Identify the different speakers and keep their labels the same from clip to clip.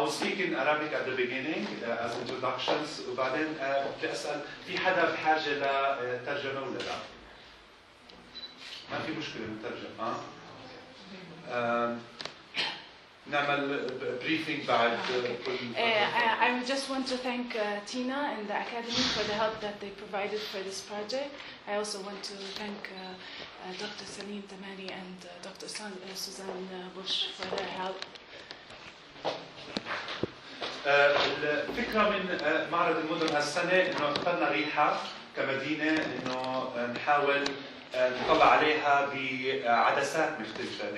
Speaker 1: was speaking Arabic at the beginning as introductions وبعدين بدي اسال في حدا بحاجه لترجمه ولا لا؟ ما في مشكله نترجم نعمل briefing بعد كل
Speaker 2: I just want to thank Tina and the Academy for the help that they provided for this project. I also want to thank Dr. Salim Tamari and Dr. Suzanne Bush for their help.
Speaker 1: الفكرة من معرض المدن هالسنة إنه اخترنا ريحة كمدينة إنه نحاول نطلع عليها بعدسات مختلفة،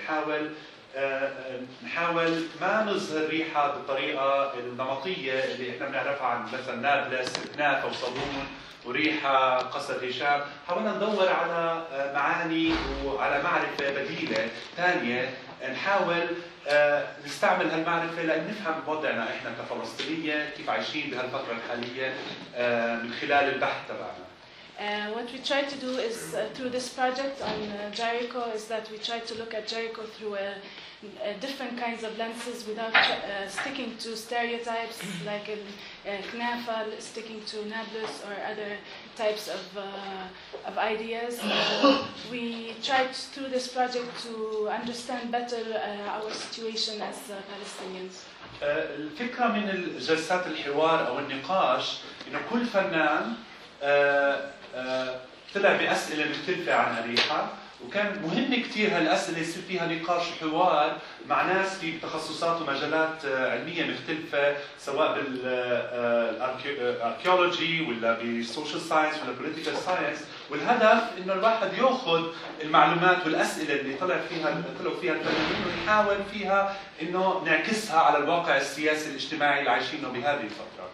Speaker 1: نحاول ما نظهر ريحة بالطريقة النمطية اللي احنا بنعرفها عن مثلا نابلس، كنافة وصابون وريحة قصر هشام، حاولنا ندور على معاني وعلى معرفة بديلة ثانية نحاول نستعمل هالمعرفة لنفهم وضعنا احنا كفلسطينية كيف عايشين بهالفترة الحالية من خلال البحث تبعنا.
Speaker 2: What we try to do is through this project on Jericho is that we try to look at Jericho through different kinds of lenses without sticking to stereotypes like Knafa, sticking to Nablus or other types of ideas. We tried through this project to understand better our situation as Palestinians.
Speaker 1: الفكرة من الجلسات الحوار أو النقاش إنه كل فنان طلع بأسئلة مختلفة عن أريحة، وكان مهم كثير هالأسئلة يصير فيها نقاش وحوار مع ناس في تخصصات ومجالات علمية مختلفة سواء بالاركيولوجي ولا بالسوشيال ساينس ولا بوليتيكال ساينس، والهدف إنه الواحد يأخذ المعلومات والأسئلة اللي طلعوا فيها الفنانين ونحاول فيها إنه نعكسها على الواقع السياسي الاجتماعي اللي عايشينه بهذه الفترة.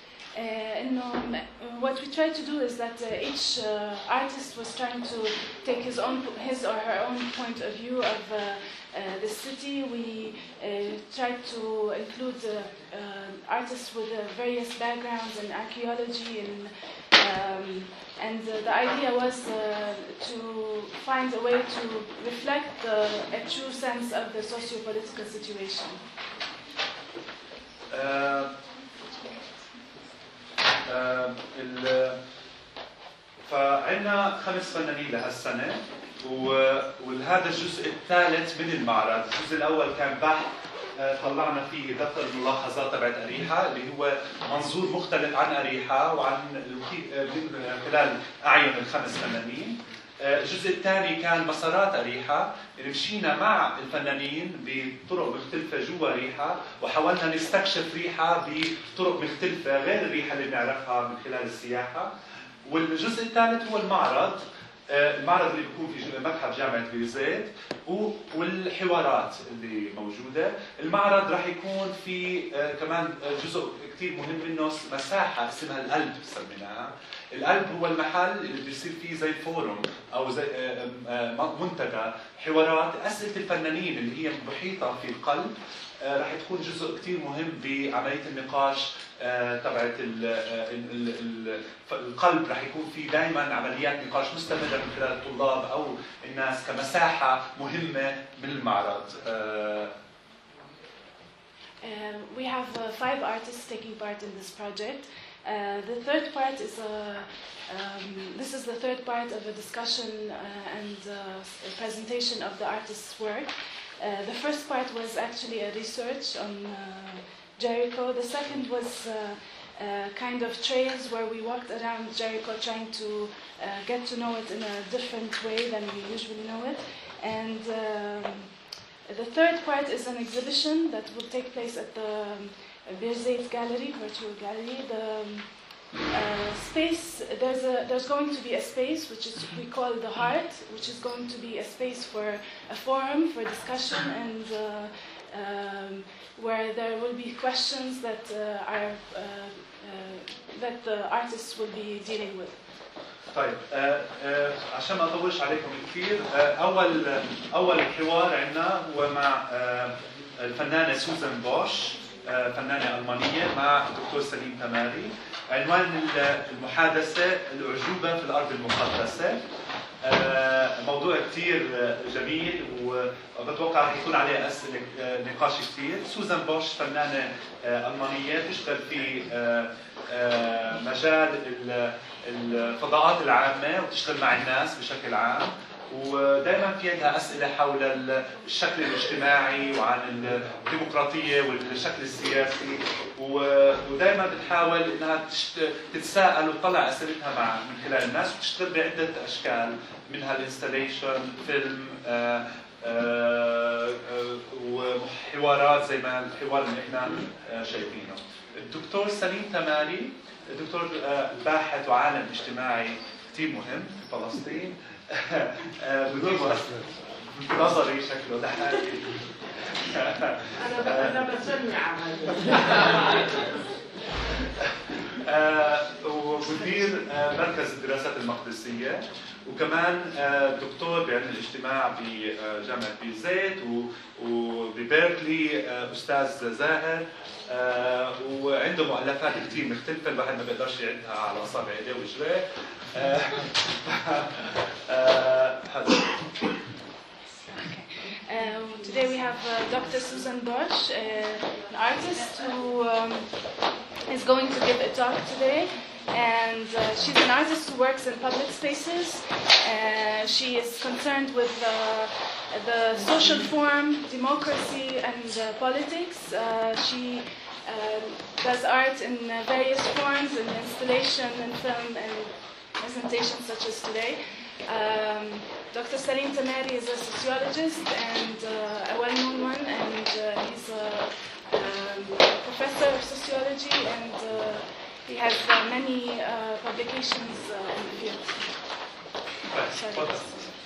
Speaker 2: What we tried to do is that each artist was trying to take his or her own point of view of the city. We tried to include artists with various backgrounds in archaeology and the idea was to find a way to reflect a true sense of the socio-political situation.
Speaker 1: فعندنا 5 فنانين لهالسنة وهذا الجزء الثالث من المعرض. الجزء الأول كان بحث طلعنا فيه دفتر الملاحظات تبعت أريحة اللي هو منظور مختلف عن أريحة وعن من خلال أعين ال5 فنانين. الجزء الثاني كان مسارات أريحة اللي مشينا مع الفنانين بطرق مختلفة جوا ريحة وحاولنا نستكشف ريحة بطرق مختلفة غير الريحة اللي بنعرفها من خلال السياحة. والجزء الثالث هو المعرض اللي بيكون في متحف جامعة بيروت والحوارات اللي موجودة. المعرض راح يكون في كمان جزء كثير مهم منه مساحة اسمها القلب سميناها. القلب هو المحل اللي بيصير فيه زي فورم او زي منتدى حوارات اسئله الفنانين اللي هي محيطه في القلب. راح تكون جزء كثير مهم بعمليه النقاش تبعت القلب. راح يكون في دائما عمليات نقاش مستمره من خلال الطلاب او الناس كمساحه مهمه من المعرض.
Speaker 2: We have 5 artists taking part in this project. The third part is this is the third part of a discussion and a presentation of the artist's work. The first part was actually a research on Jericho. The second was kind of trails where we walked around Jericho trying to get to know it in a different way than we usually know it. And the third part is an exhibition that will take place at the Birzeit Gallery, virtual gallery. The space, there's going to be a space which is we call the Heart, which is going to be a space for a forum for discussion and where there will be questions that that the artists will be dealing with.
Speaker 1: طيب عشان ما اطولش عليكم كثير، اول حوار عندنا هو مع الفنانه سوزان بوش، فنانه المانيه، مع الدكتور سليم تماري. عنوان المحادثه الأعجوبة في الأرض المقدسة. موضوع كثير جميل وبتوقع رح يكون عليه اسئله نقاش كثير. سوزان بوش فنانه المانيه تشتغل في مجال الفضاءات العامه وتشتغل مع الناس بشكل عام، ودائما في عندها اسئله حول الشكل الاجتماعي وعن الديمقراطيه والشكل السياسي، ودائما بتحاول انها تتساءل وتطلع اسئلتها من خلال الناس، وتشتغل بعده اشكال منها الانستاليشن، فيلم، وحوارات زي ما الحوار اللي احنا شايفينه. الدكتور سليم تماري دكتور باحث وعالم اجتماعي كثير مهم في فلسطين. نظري شكله ضحك.
Speaker 3: انا بسمع
Speaker 1: ومدير مركز الدراسات المقدسيه، وكمان دكتور بعلم الاجتماع بجامعه بيزيت وببيركلي، استاذ زاهر، وعنده مؤلفات كثير مختلفه الواحد ما بيقدرش يعدها على اصابع ايديه ورجليه.
Speaker 2: Today we have Dr. Susan Bosch, an artist who is going to give a talk today. And she's an artist who works in public spaces. She is concerned with the social form, democracy, and politics. She does art in various forms, in installation, in film, and presentations such as today. Dr. Salim Tamari is a sociologist and a well-known one, and he's a professor of sociology, and he has many publications in the field.